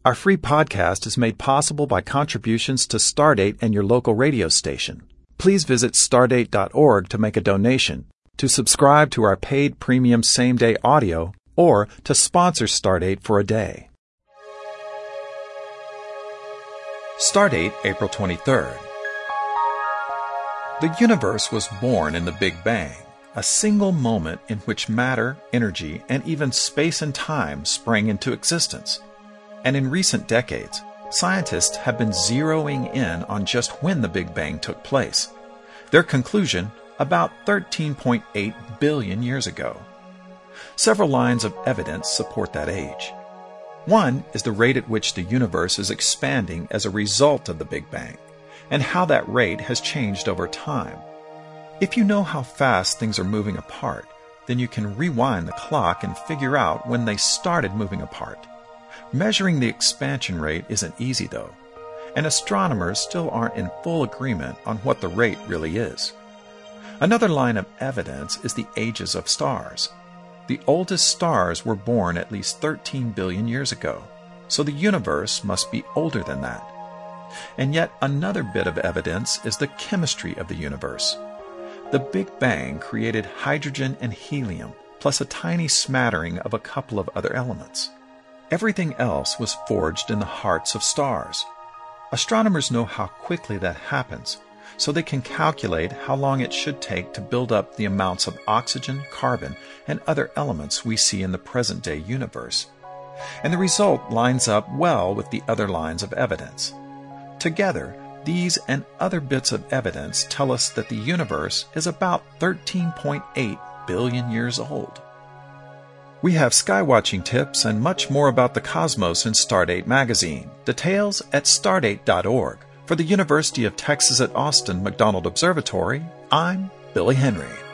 Our free podcast is made possible by contributions to Stardate and your local radio station. Please visit stardate.org to make a donation, to subscribe to our paid premium same-day audio, or to sponsor Stardate for a day. Stardate, April 23rd. The universe was born in the Big Bang, a single moment in which matter, energy, and even space and time sprang into existence. And in recent decades, scientists have been zeroing in on just when the Big Bang took place. Their conclusion, about 13.8 billion years ago. Several lines of evidence support that age. One is the rate at which the universe is expanding as a result of the Big Bang, and how that rate has changed over time. If you know how fast things are moving apart, then you can rewind the clock and figure out when they started moving apart. Measuring the expansion rate isn't easy, though, and astronomers still aren't in full agreement on what the rate really is. Another line of evidence is the ages of stars. The oldest stars were born at least 13 billion years ago, so the universe must be older than that. And yet another bit of evidence is the chemistry of the universe. The Big Bang created hydrogen and helium, plus a tiny smattering of a couple of other elements. Everything else was forged in the hearts of stars. Astronomers know how quickly that happens, so they can calculate how long it should take to build up the amounts of oxygen, carbon, and other elements we see in the present-day universe. And the result lines up well with the other lines of evidence. Together, these and other bits of evidence tell us that the universe is about 13.8 billion years old. We have skywatching tips and much more about the cosmos in Stardate magazine. Details at stardate.org. For the University of Texas at Austin McDonald Observatory, I'm Billy Henry.